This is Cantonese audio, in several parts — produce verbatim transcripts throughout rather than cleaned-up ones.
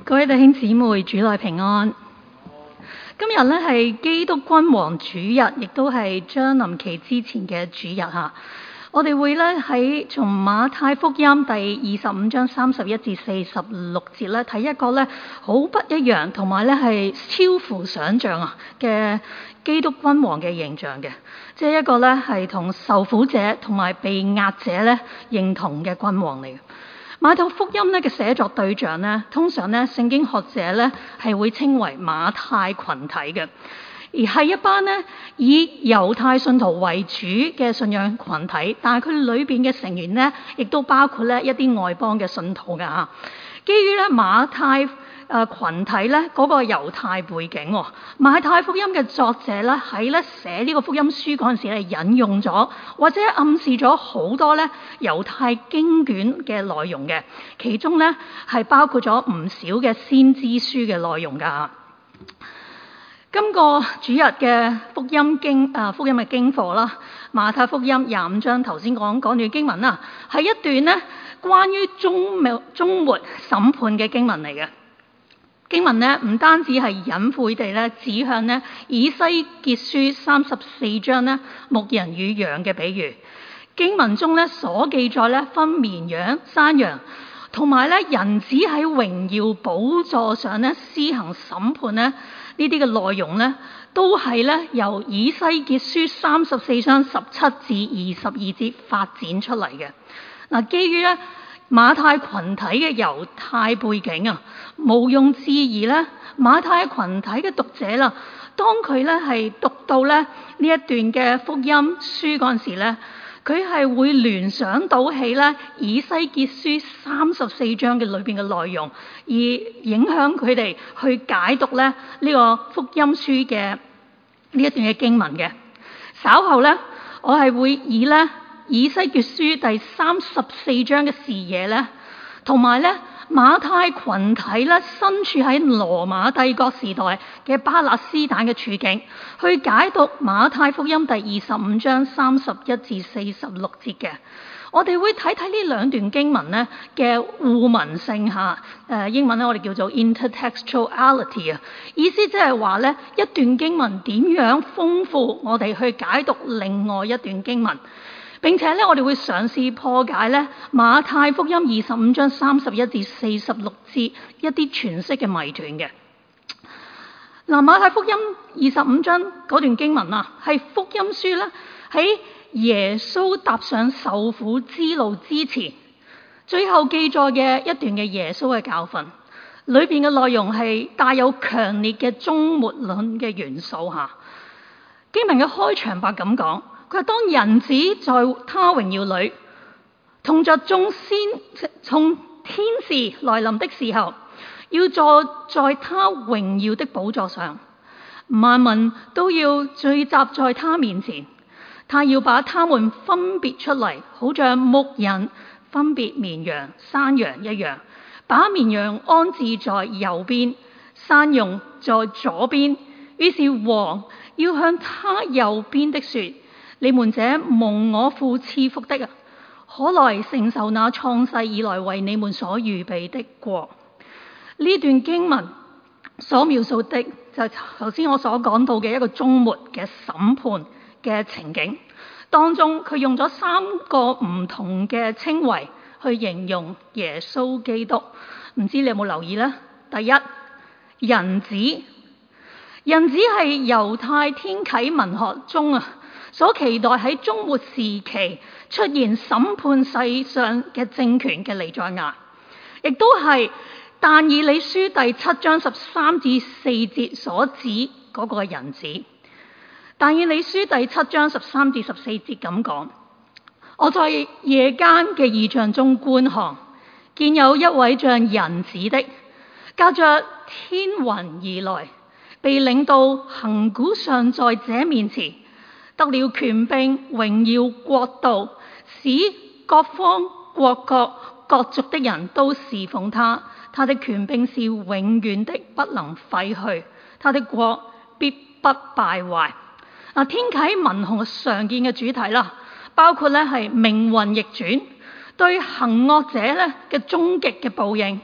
各位弟兄姊妹，主內平安。今日咧係基督君王主日，亦都係將臨期之前嘅主日嚇。我哋會咧喺從馬太福音第二十五章三十一至四十六節咧睇一個咧好不一樣，同埋咧係超乎想像啊嘅基督君王嘅形象嘅，即係一個咧係同受苦者同埋被壓者咧認同嘅君王嚟嘅。馬太福音咧嘅寫作對象咧，通常咧聖經學者咧係會稱為馬太群體嘅，而係一班咧以猶太信徒為主嘅信仰群體，但係佢裏邊嘅成員咧，亦都包括咧一啲外邦嘅信徒㗎嚇。基於咧馬太誒羣體咧嗰個猶太背景，馬太福音嘅作者咧喺咧寫呢個福音書嗰陣時咧引用咗或者暗示咗好多咧猶太經卷嘅內容嘅，其中咧係包括咗唔少嘅先知書嘅內容㗎。今個主日嘅福音經啊福音嘅經課啦，馬太福音廿五章頭先講講段經文啦，係一段咧關於終末終末審判嘅經文嚟嘅。經文咧唔單止係隱晦地咧指向咧以西結書三十四章咧牧人與羊嘅比喻，經文中咧所記載咧分綿羊、山羊同埋咧人子喺榮耀寶座上咧施行審判咧呢啲嘅內容咧，都係咧由以西結書三十四章十七至二十二節發展出嚟嘅。嗱，基於咧馬太群體嘅猶太背景啊，毋庸置疑咧，馬太群體嘅讀者啦，當佢咧係讀到咧呢一段嘅福音書嗰陣時咧，佢係會聯想到起咧以西結書三十四章嘅裏邊嘅內容，而影響佢哋去解讀咧呢個福音書嘅呢一段嘅經文嘅。稍後咧，我係會以咧以西結書第三十四章嘅視野咧，同埋咧馬太群體咧身處喺羅馬帝國時代嘅巴勒斯坦嘅處境，去解讀馬太福音第二十五章三十一至四十六節嘅。我哋會睇睇呢兩段經文咧嘅互文性嚇，誒英文咧我哋叫做 intertextuality 啊，意思即係話咧一段經文點樣豐富我哋去解讀另外一段經文。並且咧，我哋會嘗試破解咧馬太福音二十五章三十一至四十六節一啲詮釋嘅謎團嘅。嗱，馬太福音二十五章嗰段經文啊，係福音書咧喺耶穌踏上受苦之路之前，最後記載嘅一段嘅耶穌嘅教訓，裏邊嘅內容係帶有強烈嘅終末論嘅元素嚇。經文嘅開場白咁講。佢話當人子在他榮耀裏，同着眾先從天使來臨的時候，要坐在他榮耀的寶座上，萬民都要聚集在他面前，他要把他們分別出嚟，好像牧人分別綿羊、山羊一樣，把綿羊安置在右邊，山羊在左邊。於是王要向他右邊的說：你們這蒙我父賜福的啊，可來承受那創世以來為你們所預備的國。呢段經文所描述的就係頭先我所講到嘅一個終末嘅審判嘅情景，當中佢用咗三個唔同嘅稱謂去形容耶穌基督。唔知你有冇留意呢？第一，人子，人子係猶太天啟文學中啊所期待喺終末時期出現審判世上嘅政權嘅彌賽亞，亦都係但以理書第七章十三至四節所指嗰個人子。但以理書第七章十三至十四節咁講：我在夜間嘅異象中觀看，見有一位像人子的，駕着天雲而來，被領到亙古上在者面前，得了權柄、榮耀、國度，使各方、國國、各族的人都侍奉他。他的權柄是永遠的，不能廢去；他的國必不敗壞。嗱，天啟文學常見嘅主題啦，包括咧係命運逆轉，對行惡者咧嘅終極嘅報應，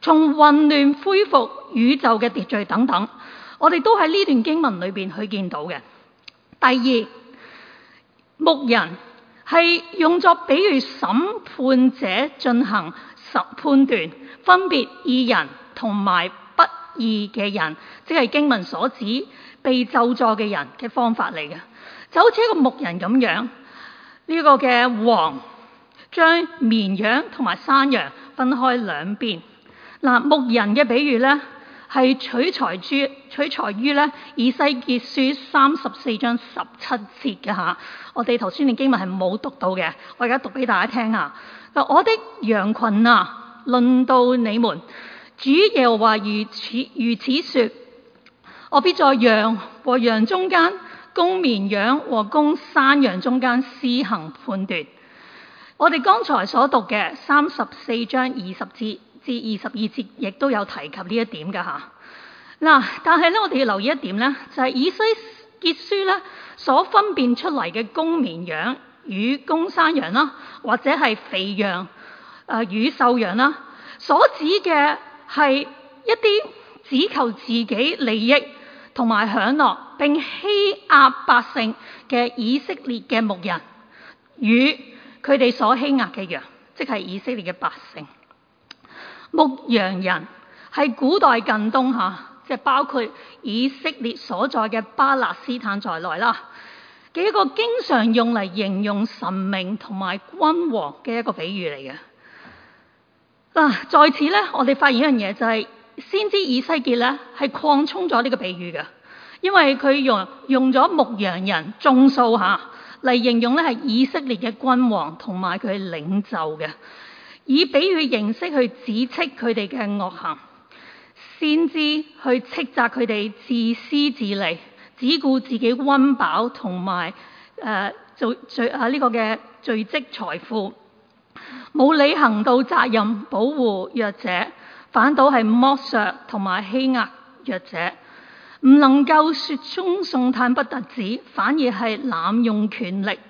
從混亂恢復宇宙嘅秩序等等，我哋都喺呢段經文裏邊去見到嘅。第二，牧人係用作比喻審判者進行審判斷，分別義人同埋不義嘅人，即係經文所指被咒詛嘅人嘅方法嚟嘅。就好似一個牧人咁樣，呢個嘅王將綿羊同埋山羊分開兩邊。嗱，牧人嘅比喻咧係取材於取材於咧以西結書三十四章十七節嘅嚇。我哋頭先嘅經文係冇讀到嘅，我而家讀俾大家聽啊。我的羊群啊，論到你們，主耶和華如此如此說：我必在羊和羊中間，公綿羊和公山羊中間施行判斷。我哋剛才所讀嘅三十四章二十節至二十二節，亦都有提及呢一點㗎嚇。嗱，但係咧，我哋要留意一點咧，就係、是、以西結書咧所分辨出嚟嘅公綿羊與公山羊啦，或者係肥羊誒與瘦羊啦，所指嘅係一啲只求自己利益同埋享樂並欺壓百姓嘅以色列嘅牧人，與佢哋所欺壓嘅羊，即係以色列嘅百姓。牧羊人係古代近東嚇，即係包括以色列所在嘅巴勒斯坦在內啦嘅一個經常用嚟形容神明同埋君王嘅一個比喻嚟嘅。嗱，在此咧，我哋發現一樣嘢，就係先知以西結咧係擴充咗呢個比喻嘅，因為佢用用咗牧羊人眾數嚇嚟形容咧係以色列嘅君王同埋佢領袖嘅，以比喻形式去指斥佢哋嘅惡行，先知去斥責佢哋自私自利，只顧自己溫飽同埋誒做聚啊呢個嘅聚積財富，冇履行到責任保護弱者，反倒係剝削同埋欺壓弱者，唔能夠雪中送炭不特止，反而係濫用權力，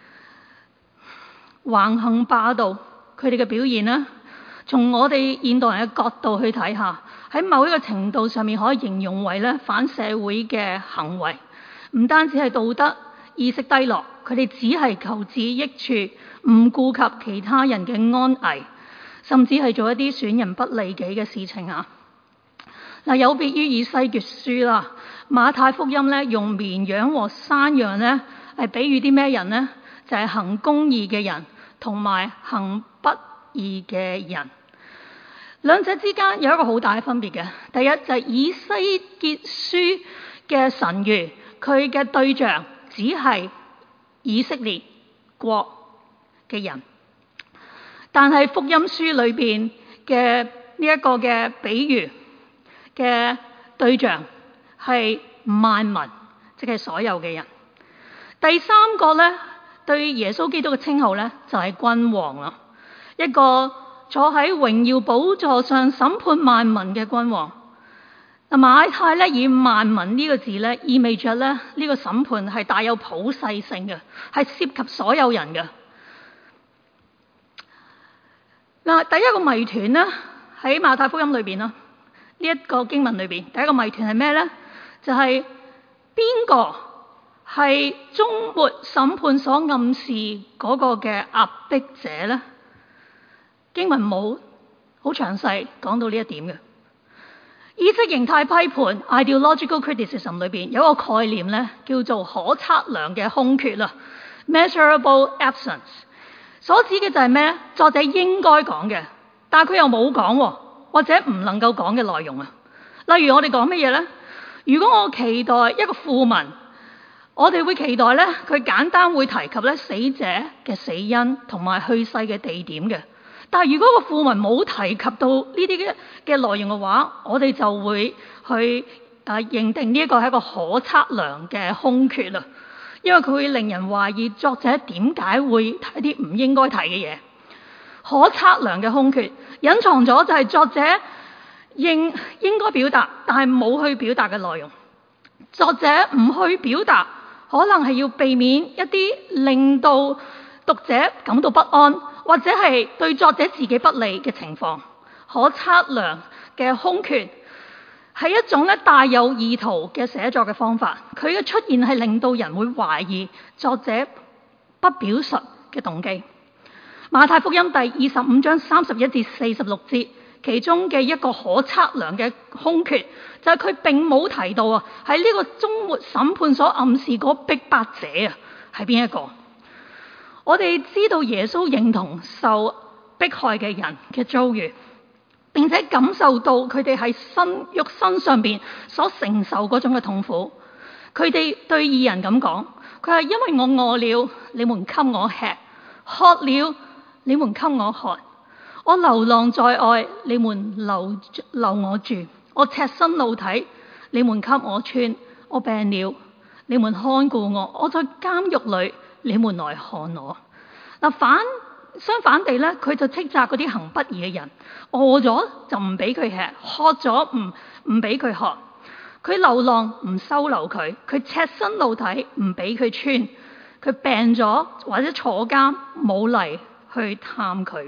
橫行霸道。佢哋嘅表現呢，從我哋現代人嘅角度去睇下，喺某一個程度上面可以形容為咧反社會嘅行為。唔單止係道德意識低落，佢哋只係求自己益處，唔顧及其他人嘅安危，甚至係做一啲損人不利己嘅事情啊！嗱，有別於以西結書啦，馬太福音咧用綿羊和山羊咧係比喻啲咩人呢？就係、是、行公義嘅人同埋行不義嘅人，兩者之間有一個好大嘅分別嘅。第一就係、是、以西結書嘅神諭，佢嘅對象只係以色列國嘅人，但係福音書裏邊嘅呢一個嘅比喻嘅對象係萬民，即係所有嘅人。第三個咧，對耶穌基督嘅稱號咧就係君王啦，一個坐喺榮耀寶座上審判萬民嘅君王。嗱，馬太咧以萬民呢個字咧，意味着咧呢個審判係帶有普世性嘅，係涉及所有人嘅。嗱，第一個謎團咧喺馬太福音裏邊啦，呢一個經文裏邊，第一個謎團係咩咧？就係邊個係終末審判所暗示嗰個嘅壓迫者咧？經文冇好詳細講到呢一點嘅。意識形態批判 （ideological criticism） 裏邊有一個概念咧，叫做可測量嘅空缺啦 （measurable absence）。所指嘅就係咩？作者應該講嘅，但係佢又冇講，或者唔能夠講嘅內容啊。例如我哋講乜嘢咧？如果我期待一個訃聞，我哋會期待咧佢簡單會提及咧死者嘅死因同埋去世嘅地點嘅。但係如果個訃聞冇提及到呢啲嘅嘅內容嘅話，我哋就會去誒、呃、認定呢一個係一個可測量嘅空缺啦。因為佢會令人懷疑作者點解會提啲唔應該提嘅嘢。可測量嘅空缺隱藏咗就係作者應應該表達但係冇去表達嘅內容。作者唔去表達，可能係要避免一啲令到讀者感到不安，或者係對作者自己不利嘅情況， 可測量嘅空缺，係一種咧帶有意圖嘅寫作嘅方法。佢嘅出現係令到人會懷疑作者不表述嘅動機。馬太福音第二十五章三十一至四十六節，其中嘅一個可測量嘅空缺，就係佢並冇提到啊，喺呢個終末審判所暗示嗰逼迫者啊，係邊一個？我哋知道耶穌認同受迫害嘅人嘅遭遇，並且感受到佢哋喺身肉身上邊所承受嗰種嘅痛苦。佢哋對義人咁講，佢話因為我餓了，你們給我吃；渴了，你們給我喝；我流浪在外，你們留留我住；我赤身露體，你們給我穿；我病了，你們看顧我；我在監獄裏，你們來看我。嗱，反相反地咧，佢就斥責嗰啲行不義嘅人，餓咗就唔俾佢吃，渴咗唔唔俾佢喝。佢流浪唔收留佢，佢赤身露體唔俾佢穿，佢病咗或者坐監冇嚟去探佢。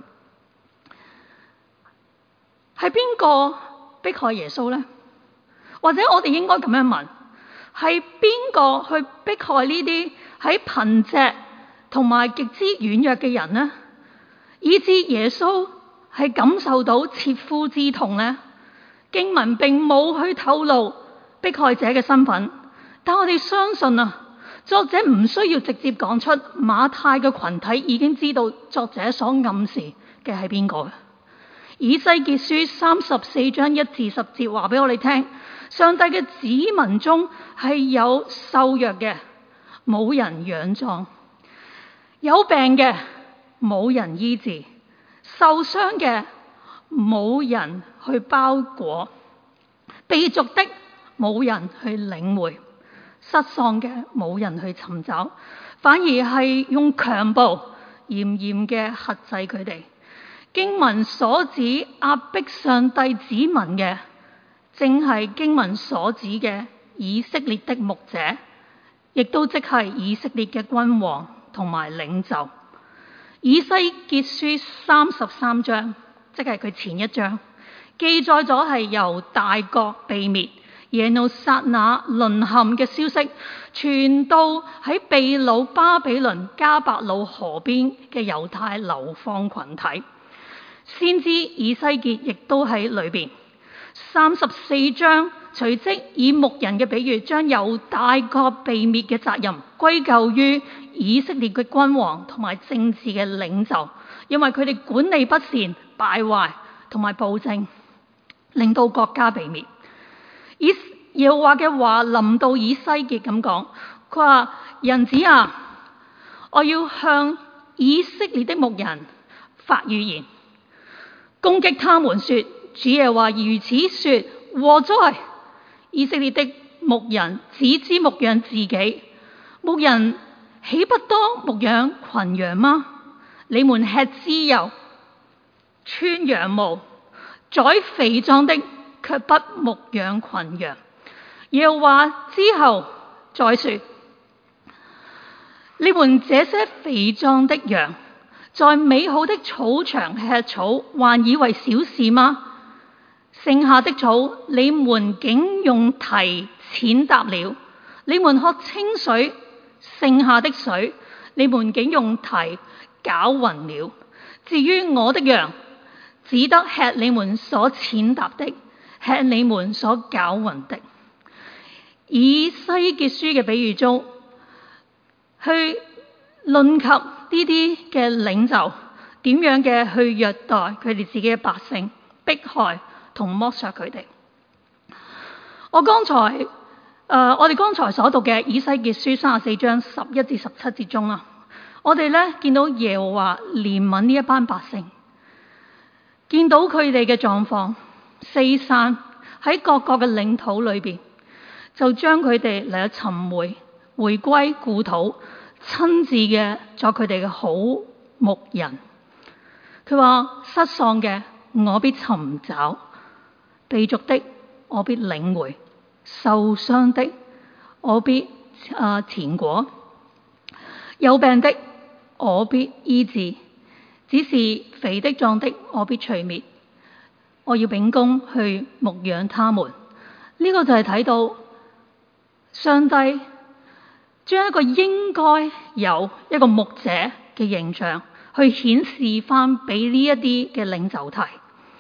係邊個迫害耶穌呢？或者我哋應該咁樣問：係邊個去迫害呢啲喺貧瘠同埋極之軟弱嘅人呢？以致耶穌係感受到切膚之痛呢？經文並冇去透露迫害者嘅身份，但我哋相信啊，作者唔需要直接講出馬太嘅群體已經知道作者所暗示嘅係邊個。以西結書三十四章一至十節話俾我哋聽，上帝嘅子民中係有瘦弱嘅，冇人養壯；有病嘅，冇人醫治；受傷嘅，冇人去包裹；被逐的，冇人去領會；失喪嘅，冇人去尋找，反而係用強暴嚴嚴嘅轄制佢哋。經文所指壓迫上帝子民嘅，正係經文所指嘅以色列的牧者，亦都即係以色列嘅君王同埋領袖。以西結書三十三章，即係佢前一章，記載咗係由大國被滅、耶路撒冷淪陷嘅消息，傳到喺被擄巴比倫迦百魯河邊嘅猶太流放群體。先知以西結亦都喺裏邊。三十四章隨即以牧人嘅比喻，將由大國被滅嘅責任歸咎於以色列嘅君王同埋政治嘅領袖，因為佢哋管理不善、敗壞同埋暴政，令到國家被滅。以耶和華嘅話臨到以西結咁講，佢話：人子啊，我要向以色列的牧人發預言，攻擊他們說，主耶和華如此說：禍哉！以色列的牧人只知牧養自己，牧人豈不當牧養群羊嗎？你們吃脂油，穿羊毛，宰肥壯的，卻不牧養群羊。耶和華之後再說：你們這些肥壯的羊，在美好的草場吃草，還以為小事嗎？剩下的草，你們竟用蹄踐踏了；你們喝清水，剩下的水，你們竟用蹄攪勻了。至於我的羊，只得吃你們所踐踏的，吃你們所攪勻的。以西結書嘅比喻中，去論及呢啲嘅領袖點樣嘅去虐待佢哋自己嘅百姓，迫害同剝削佢哋。我剛才誒、呃，我哋剛才所讀嘅以西結書三十四章十一至十七節中啦，我哋咧見到耶和華憐憫呢一班百姓，見到佢哋嘅狀況，四散喺各國嘅領土裏邊，就將佢哋嚟尋回，回歸故土，親自嘅作佢哋嘅好牧人。佢話：失喪嘅我必尋找，被逐的我必領回，受傷的我必啊纏裹，有病的我必醫治，只是肥的壯的我必除滅， 我要秉公去牧養他們。呢、這個就係睇到上帝將一個應該有一個牧者嘅形象去顯示翻俾呢一啲嘅領袖睇。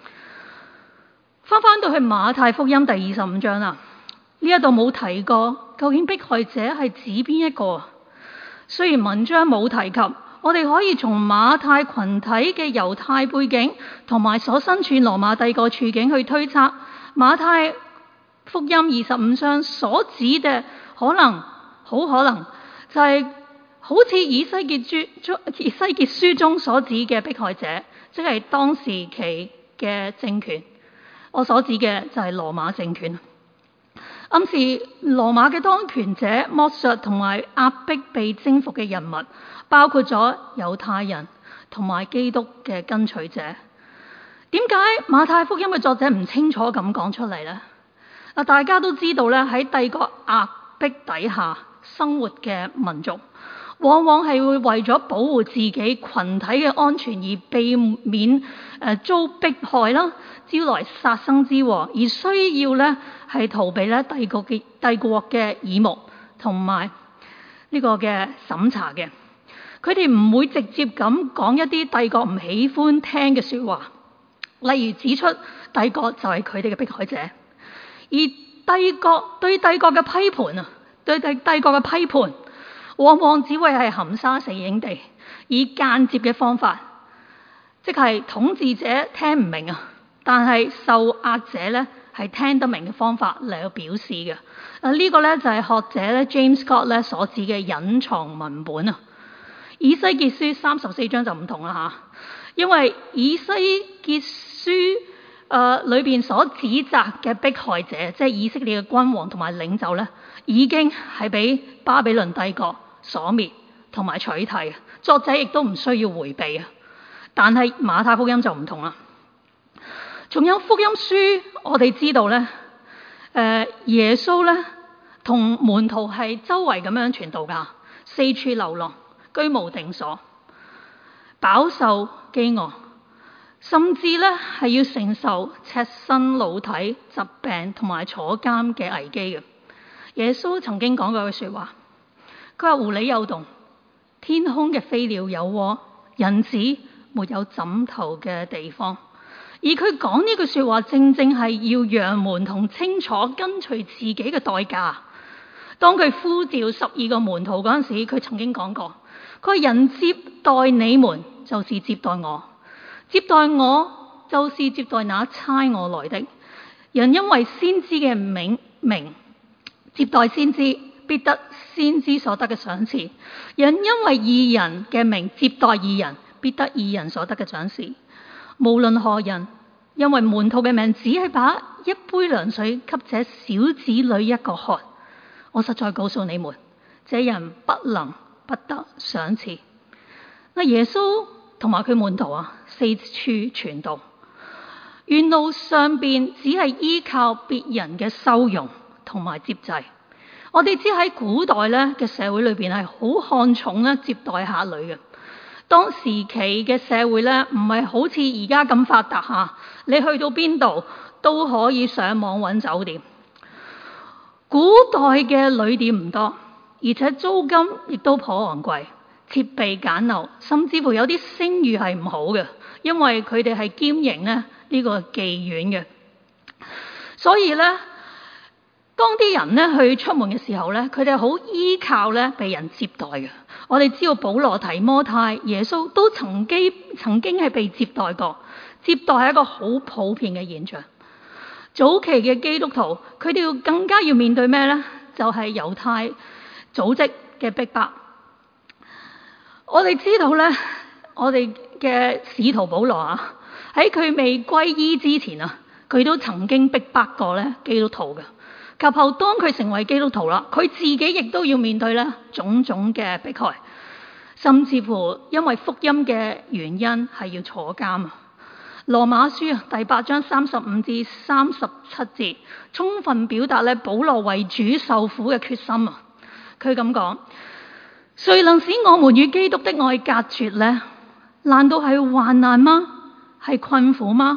翻翻到去馬太福音第二十五章啦，呢一度冇提過究竟迫害者係指邊一個。雖然文章冇提及，我哋可以從馬太群體嘅猶太背景同埋所身處羅馬帝國處境去推測，馬太福音二十五章所指嘅可能好可能就係好似以西結書以西結書中所指嘅迫害者，即係當時期嘅政權。我所指嘅就係羅馬政權，暗示羅馬嘅當權者剝削同埋壓迫被征服嘅人物，包括咗猶太人同埋基督嘅跟隨者。點解馬太福音嘅作者唔清楚咁講出嚟呢？啊，大家都知道咧，喺帝國壓迫底下生活嘅民族，往往係會為咗保護自己群體嘅安全而避免誒遭迫害啦，招來殺生之禍，而需要咧係逃避咧帝國嘅帝國嘅耳目同埋呢個嘅審查嘅。佢哋唔會直接咁講一啲帝國唔喜歡聽嘅說話，例如指出帝國就係佢哋嘅迫害者。而帝國對帝國嘅批判啊，對帝帝國嘅批判，往往只會係含沙射影地，以間接嘅方法，即係統治者聽唔明啊，但係受壓者咧係聽得明嘅方法嚟去表示嘅。啊，呢個咧就係學者咧 James Scott 咧所指嘅隱藏文本啊。以西結書三十四章就唔同啦吓，因為以西結書誒、呃、裏邊所指責嘅迫害者，即係以色列嘅君王同埋領袖咧，已經係俾巴比倫帝國所滅同埋取締。作者亦都唔需要迴避啊。但係馬太福音就唔同啦。仲有福音書，我哋知道咧，誒、呃、耶穌咧同門徒係周圍咁樣傳道噶，四處流浪，居無定所，飽受飢餓。甚至咧係要承受赤身露體、疾病同埋坐監嘅危機嘅。耶穌曾經講過句說話，佢話狐狸有洞，天空嘅飛鳥有窩，人子沒有枕頭嘅地方。而佢講呢句說話，正正係要讓門徒清楚跟隨自己嘅代價。當佢呼召十二個門徒嗰陣時，佢曾經講過，佢話人接待你們，就是接待我。接待我就是接待那差我來的人，因為先知嘅名名接待先知，必得先知所得嘅賞賜。人因為義人嘅名接待義人，必得義人所得嘅獎賞。無論何人，因為門徒嘅名只係把一杯涼水給這小子女一個喝，我實在告訴你們，這人不能不得賞賜。那耶穌同埋佢門徒啊，四處傳道，沿路上邊只係依靠別人嘅收容同埋接濟。我哋知喺古代咧嘅社會裏邊係好看重咧接待客旅嘅。當時期嘅社會咧唔係好似而家咁發達吓，你去到邊度都可以上網揾酒店。古代嘅旅店唔多，而且租金亦都頗昂貴。設備簡陋，甚至乎有啲聲譽係唔好嘅，因為佢哋係兼營咧呢個妓院嘅。所以咧，當啲人咧去出門嘅時候咧，佢哋好依靠咧被人接待嘅。我哋知道保羅、提摩太、耶穌都曾經曾經係被接待過，接待係一個好普遍嘅現象。早期嘅基督徒，佢哋要更加要面對咩咧？就係、是、猶太組織嘅逼迫。我哋知道咧，我哋嘅使徒保羅啊，喺佢未歸依之前啊，佢都曾經逼迫過咧基督徒嘅。及後當佢成為基督徒啦，佢自己亦都要面對咧種種嘅迫害，甚至乎因為福音嘅原因係要坐監啊。羅馬書啊第八章三十五至三十七節，充分表達咧保羅為主受苦嘅決心啊。佢咁講。誰能使我們與基督的愛隔絕呢？難道係患難嗎？係困苦嗎？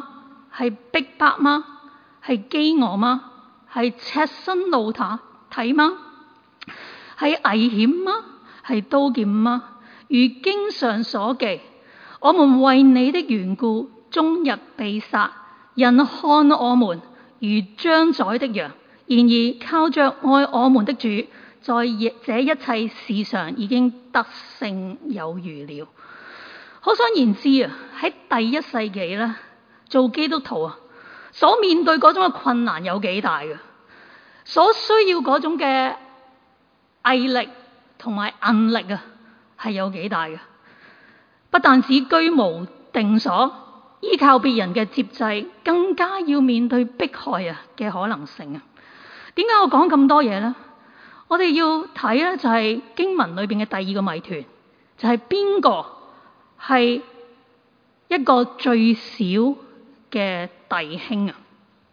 係逼迫嗎？係飢餓嗎？係赤身露體嗎？係危險嗎？係刀劍嗎？如經上所記，我們為你的緣故，終日被殺，人看我們如將宰的羊。然而靠着愛我們的主，在這一切事上已經得勝有餘了。可想而知啊，喺第一世紀咧，做基督徒啊，所面對嗰種嘅困難有幾大嘅，所需要嗰種嘅毅力同埋韌力啊，係有幾大嘅。不但只居無定所，依靠別人嘅接濟，更加要面對迫害啊嘅可能性啊。點解我講咁多嘢呢？我哋要睇咧，就係經文裏邊嘅第二個謎團，就係邊個係一個最小嘅弟兄啊？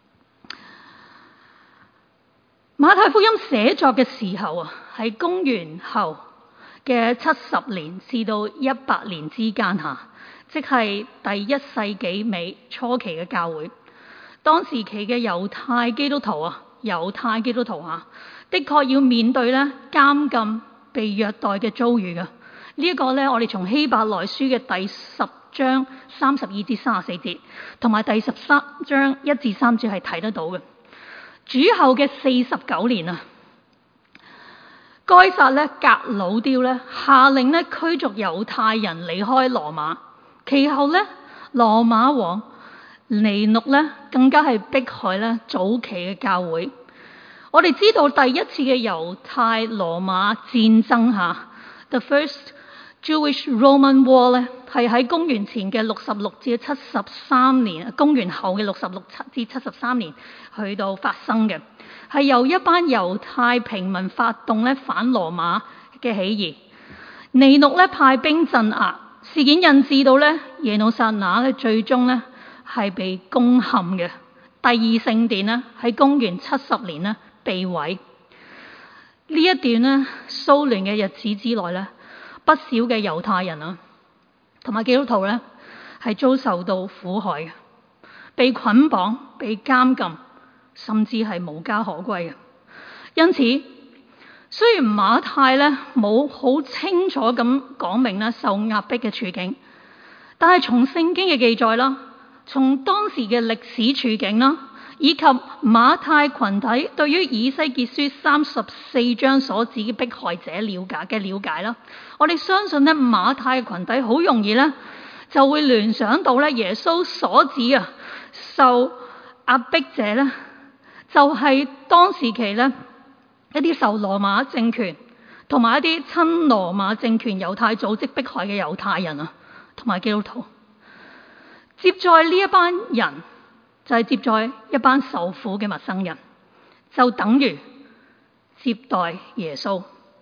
馬太福音寫作嘅時候啊，係公元後嘅七十年至到一百年之間吓，即係第一世紀尾初期嘅教會。當時期嘅猶太基督徒啊。猶太基督徒啊，的確要面對咧監禁、被虐待嘅遭遇嘅。呢、這、一個咧，我哋從希伯來書嘅第十章三十二至三十四節，同埋第十三章一至三節係睇得到嘅。主後嘅四十九年啊，該撒咧革老丟咧下令咧驅逐猶太人離開羅馬，其後咧羅馬王尼祿咧更加係迫害咧早期嘅教會。我哋知道第一次嘅猶太羅馬戰爭下 The First Jewish-Roman War 咧係喺公元前嘅六十六至七十三年，公元後嘅六十六至七十三年去到發生嘅，係由一班猶太平民發動咧反羅馬嘅起義。尼祿咧派兵鎮壓，事件引致到咧耶路撒冷咧最終咧係被攻陷嘅。第二聖殿呢，喺公元七十年呢被毀。呢一段呢蘇聯嘅日子之內呢，不少嘅猶太人啊同埋基督徒呢係遭受到苦害嘅，被捆綁、被監禁，甚至係無家可歸嘅。因此，雖然馬太呢冇好清楚咁講明呢受壓迫嘅處境，但係從聖經嘅記載啦，從當時嘅歷史處境啦，以及馬太群體對於以西結書三十四章所指嘅迫害者了解嘅了解啦，我哋相信咧馬太群體好容易咧就會聯想到咧耶穌所指啊受壓迫者咧就係當時期咧一啲受羅馬政權同埋一啲親羅馬政權猶太組織迫害嘅猶太人啊同埋基督徒。接載呢一班人就係接載一班受苦嘅陌生人，就等於接待耶穌。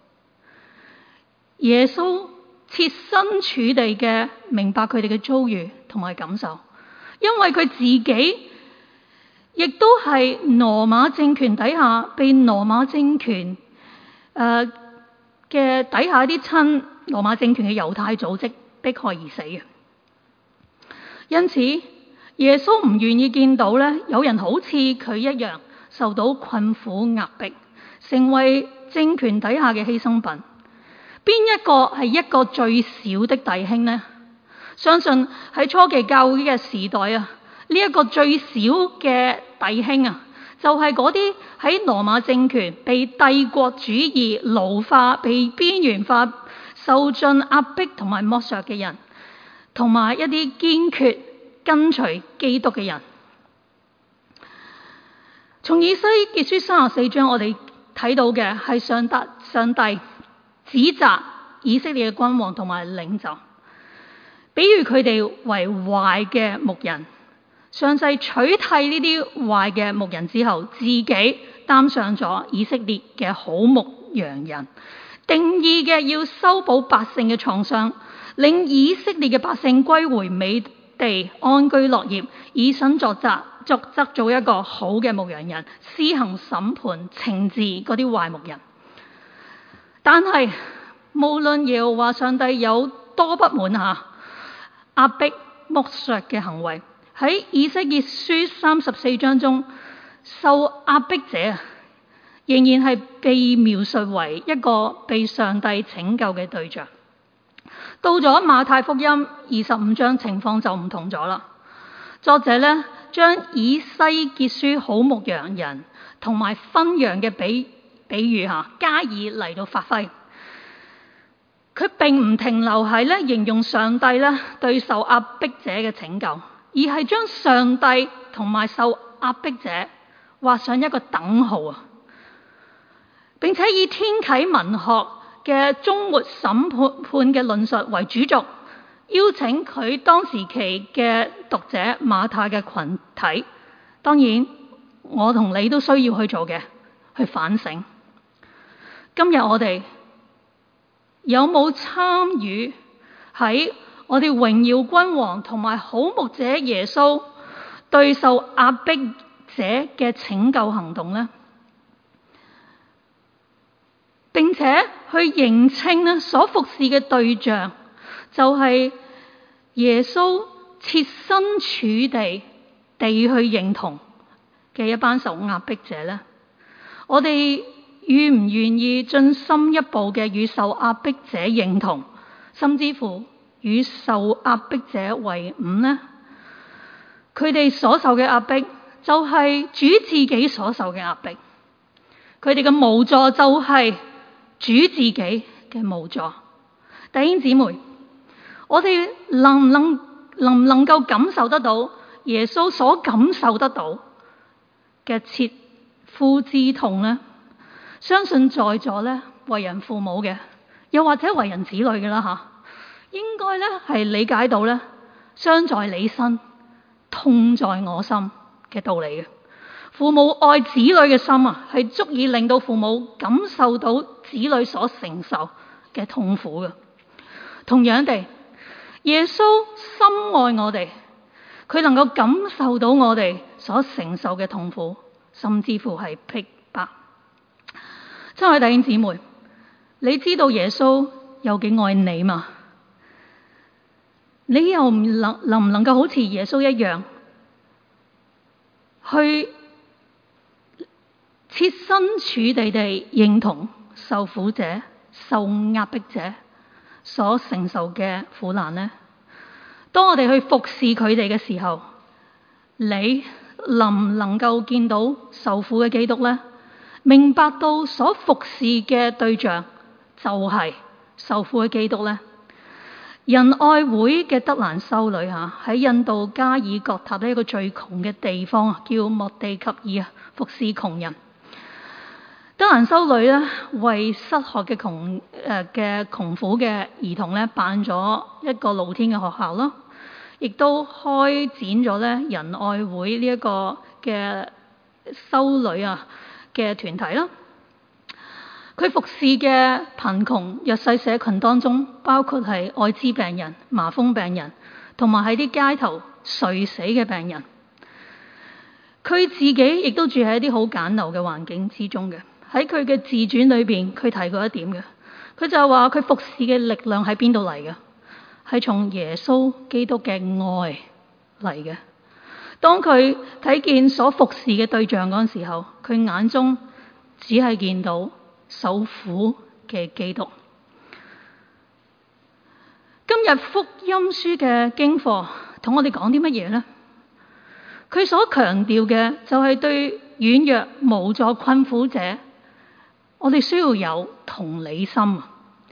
耶穌設身處地嘅明白佢哋嘅遭遇同埋感受，因為佢自己亦都係羅馬政權底下被羅馬政權誒嘅底下一啲親羅馬政權嘅猶太組織迫害而死嘅。因此，耶穌唔願意見到咧有人好似佢一樣受到困苦壓迫，成為政權底下嘅犧牲品。邊一個係一個最小的弟兄呢？相信喺初期教會嘅時代啊，呢一個最小嘅弟兄啊，就係嗰啲喺羅馬政權被帝國主義奴化、被邊緣化、受盡壓迫同埋剝削嘅人，同埋一啲堅決跟隨基督嘅人。從以西結書三十四章我哋睇到嘅係上帝上帝指責以色列嘅君王同埋領袖，比喻佢哋為壞嘅牧人。上帝取締呢啲壞嘅牧人之後，自己擔上咗以色列嘅好牧羊人，定義嘅要修補百姓嘅創傷，令以色列嘅百姓歸回美地安居樂業，以身作則，作則做一個好嘅牧羊人，施行審判，懲治嗰啲壞牧人。但係無論耶和華上帝有多不滿下壓迫剝削嘅行為， 喺以西結書三十四章中，受壓迫者仍然係被描述為一個被上帝拯救嘅對象。到咗馬太福音二十五章，情況就唔同咗啦。作者咧將以西結書好牧羊人同埋分羊嘅比比喻吓加以嚟到發揮。佢並唔停留喺咧形容上帝咧對受壓迫者嘅拯救，而係將上帝同埋受壓迫者畫上一個等號啊！並且以天啟文學嘅終末審判判嘅論述為主軸，邀請佢當時期嘅讀者馬太嘅群體，當然我同你都需要去做嘅，去反省。今日我哋有冇參與喺我哋榮耀君王同埋好牧者耶穌對受壓迫者嘅拯救行動呢？並且去認清咧所服侍嘅對象就係耶穌設身處地地去認同嘅一班受壓迫者呢？我哋願唔願意進深一步嘅與受壓迫者認同，甚至乎與受壓迫者為伍呢？佢哋所受嘅壓迫就係主自己所受嘅壓迫，佢哋嘅無助就係主自己嘅無助。弟兄姊妹，我哋能唔能能唔能夠感受得到耶穌所感受得到嘅切膚之痛呢？相信在座咧為人父母嘅，又或者為人子女嘅啦吓，應該咧係理解到咧傷在你身，痛在我心嘅道理嘅。父母愛子女嘅心啊，係足以令到父母感受到子女所承受嘅痛苦嘅。同樣地，耶穌深愛我哋，佢能夠感受到我哋所承受嘅痛苦，甚至乎係逼迫。親愛弟兄姊妹，你知道耶穌有幾愛你嘛？你又唔能能唔能夠好似耶穌一樣，去設身處地地認同受苦者、受壓迫者所承受嘅苦難呢？當我哋去服侍佢哋嘅時候，你能唔能夠見到受苦嘅基督呢？明白到所服侍嘅對象就係受苦嘅基督呢？仁愛會嘅德蘭修女嚇喺印度加爾各答呢一個最窮嘅地方啊，叫莫地及爾啊，服侍窮人。德蘭修女咧為失學嘅窮誒嘅窮苦嘅兒童咧辦咗一個露天嘅學校咯，亦都開展咗咧仁愛會呢一個嘅修女啊嘅團體啦。佢服侍嘅貧窮弱勢社群當中，包括係愛滋病人、麻風病人，同埋喺啲街頭垂死嘅病人。佢自己亦都住喺一啲好簡陋嘅環境之中嘅。喺佢嘅自傳裏邊，佢提過一點嘅，佢就係話佢服侍嘅力量喺邊度嚟嘅？係從耶穌基督嘅愛嚟嘅。當佢睇見所服侍嘅對象嗰陣時候，佢眼中只係見到受苦嘅基督。今日福音書嘅經課同我哋講啲乜嘢呢？佢所強調嘅就係對軟弱無助困苦者，我哋需要有同理心啊！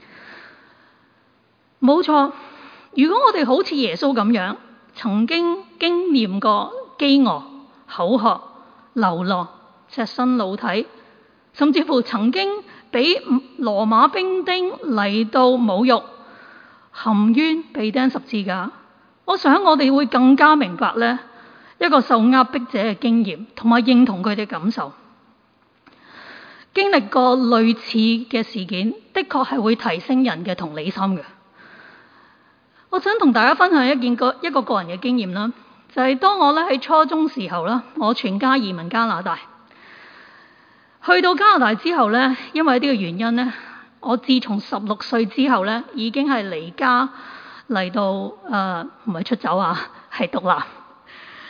冇錯，如果我哋好似耶穌咁樣，曾經經驗過飢餓、口渴、流浪、赤身露體，甚至乎曾經俾羅馬兵丁嚟到侮辱、含冤被釘十字架，我想我哋會更加明白呢一個受壓迫者嘅經驗，同埋認同佢哋感受。經歷過類似嘅事件，的確係會提升人嘅同理心嘅。我想同大家分享一件個一個個人嘅經驗啦，就係當我咧喺初中時候啦，我全家移民加拿大。去到加拿大之後咧，因為呢個原因咧，我自從十六歲之後咧，已經係離家嚟到誒，唔係出走啊，係獨立。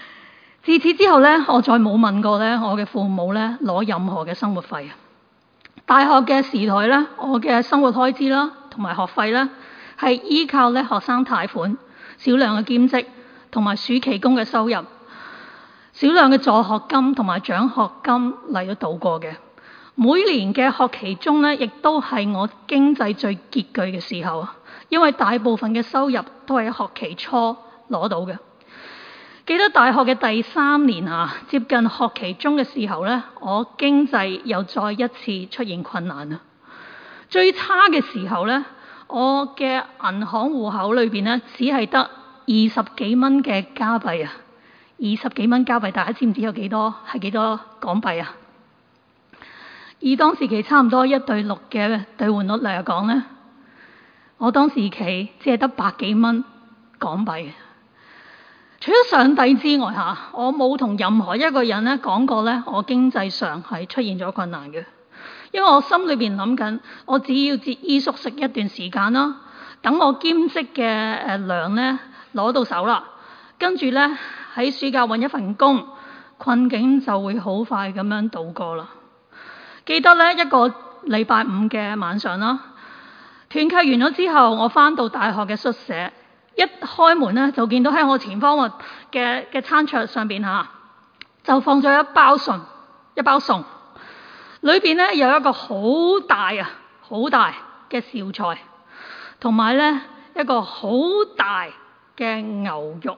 自此之後咧，我再冇問過咧我嘅父母咧攞任何嘅生活費。大學嘅時代咧，我嘅生活開支啦同埋學費咧係依靠咧學生貸款、少量嘅兼職同埋暑期工嘅收入、少量嘅助學金同埋獎學金嚟到度過嘅。每年嘅學期中咧，亦都係我經濟最拮據嘅時候，因為大部分嘅收入都係喺學期初攞到嘅。記得大學嘅第三年啊，接近學期中嘅時候咧，我經濟又再一次出現困難啊。最差嘅時候咧，我嘅銀行戶口裏邊咧，只係得二十幾蚊嘅加幣啊！二十幾蚊加幣，大家知唔知有幾多？係幾多港幣啊？以當時期差唔多一對六嘅兌換率嚟講咧，我當時期只係得百幾蚊港幣。除咗上帝之外嚇，我冇同任何一個人咧講過咧，我經濟上係出現咗困難嘅。因為我心裏邊諗緊，我只要節衣縮食一段時間啦，等我兼職嘅誒糧咧攞到手啦，跟住咧喺暑假揾一份工，困境就會好快咁樣度過啦。記得咧一個禮拜五嘅晚上啦，團契完咗之後，我返到大學嘅宿舍。一開門咧，就見到喺我前方嘅嘅餐桌上邊嚇，就放咗一包餸，一包餸，裏邊咧有一個好大啊、好大嘅紹菜，同埋咧一個好大嘅牛肉。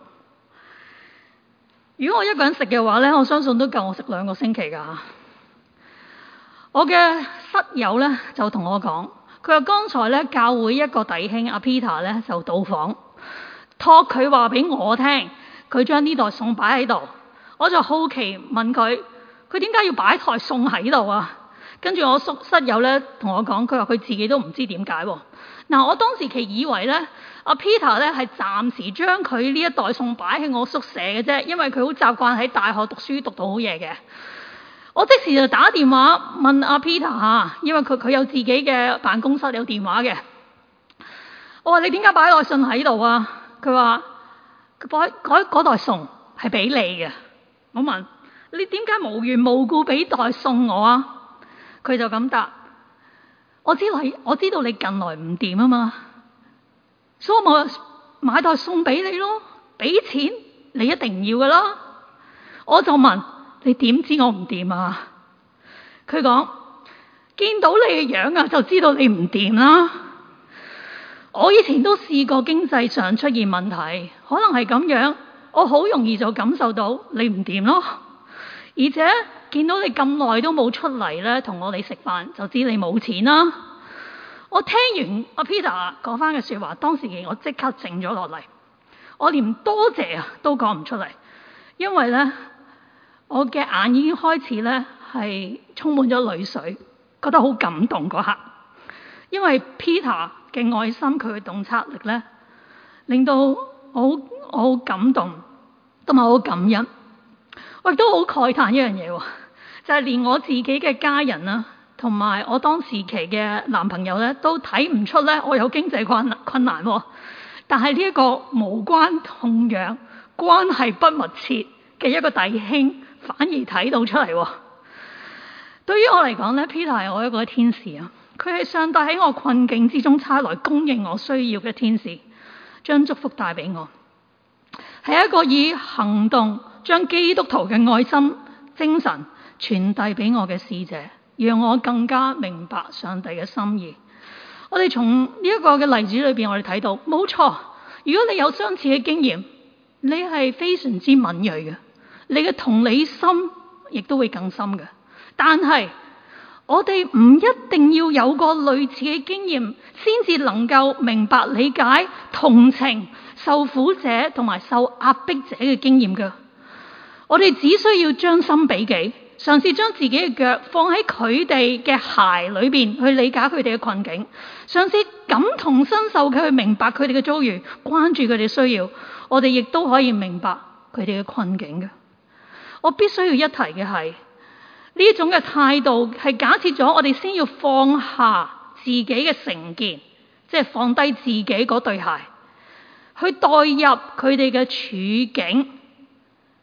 如果我一個人食嘅話咧，我相信都夠我食兩個星期㗎。我嘅室友咧就同我講，佢話剛才咧教會一個弟兄阿 Peter 咧就到訪。託佢話俾我聽，佢將呢袋餸擺喺度，我就好奇問佢，佢點解要擺台餸喺度啊？跟住我宿室友咧同我講，佢話佢自己都唔知點解喎。嗱，我當時其以為咧，阿 Peter 咧係暫時將佢呢一袋餸擺喺我宿舍嘅啫，因為佢好習慣喺大學讀書讀到好夜嘅。我即時就打電話問阿 Peter 嚇，因為佢佢有自己嘅辦公室有電話嘅。我話你點解擺袋餸喺度啊？佢話：嗰嗰袋餸係俾你嘅。我問你點解無緣無故俾袋餸我啊？佢就咁答：我知你，我知道你近來唔掂啊嘛，所以我買袋餸俾你咯。俾錢你一定唔要噶啦。我就問你點知我唔掂啊？佢講：見到你嘅樣啊，就知道你唔掂啦。我以前都試過經濟上出現問題，可能係咁樣，我好容易就感受到你唔掂咯。而且見到你咁耐都冇出嚟咧，同我哋食飯，就知你冇錢啦。我聽完阿 Peter 講翻嘅説話，當時我即刻靜咗落嚟，我連多謝啊都講唔出嚟，因為咧我嘅眼已經開始咧係充滿咗淚水，覺得好感動嗰刻，因為 Peter嘅愛心，佢嘅洞察力咧，令到我好我好感動，同埋好感恩。我亦都好慨嘆一樣嘢喎，就係連我自己嘅家人啦，同埋我當時期嘅男朋友咧，都睇唔出咧我有經濟困困難喎。但係呢一個無關痛癢、關係不密切嘅一個弟兄，反而睇到出嚟喎。對於我嚟講咧 ，Peter 係我一個天使啊！佢係上帝喺我困境之中差來供應我需要嘅天使，將祝福帶俾我，係一個以行動將基督徒嘅愛心、精神傳遞俾我嘅使者，讓我更加明白上帝嘅心意。我哋從呢一個嘅例子裏邊，我哋睇到冇錯。如果你有相似嘅經驗，你係非常之敏銳嘅，你嘅同理心亦都會更深嘅。但係我哋唔一定要有個類似嘅經驗，先至能夠明白、理解、同情受苦者同埋受壓迫者嘅經驗嘅。我哋只需要將心比己，嘗試將自己嘅腳放喺佢哋嘅鞋裏邊，去理解佢哋嘅困境，嘗試感同身受佢去明白佢哋嘅遭遇，關注佢哋需要，我哋亦都可以明白佢哋嘅困境嘅。我必須要一提嘅係，呢一種嘅態度係假設咗我哋先要放下自己嘅成見，即係放低自己嗰對鞋，去代入佢哋嘅處境。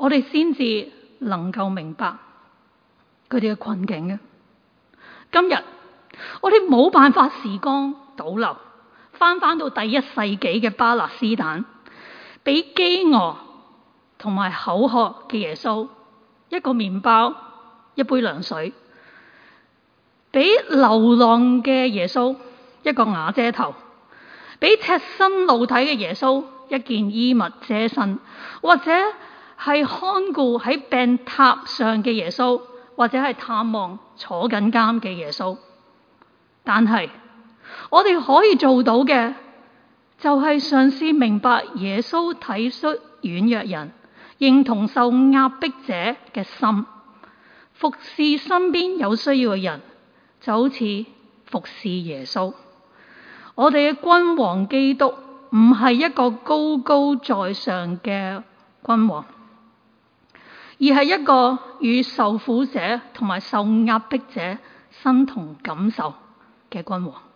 我哋先至能夠明白佢哋嘅困境嘅。今日我哋冇辦法時光倒流，翻翻到第一世紀嘅巴勒斯坦，俾飢餓同埋口渴嘅耶穌一個麵包、一杯涼水，俾流浪嘅耶穌一個瓦遮頭，俾赤身露體嘅耶穌一件衣物遮身，或者係看顧喺病榻上嘅耶穌，或者係探望坐緊監嘅耶穌。但係我哋可以做到嘅，就係嘗試明白耶穌體恤軟弱人，認同受壓迫者嘅心，服侍身邊有需要嘅人，就好似服侍耶穌。我哋嘅君王基督唔係一個高高在上嘅君王，而係一個與受苦者同埋受壓迫者身同感受嘅君王。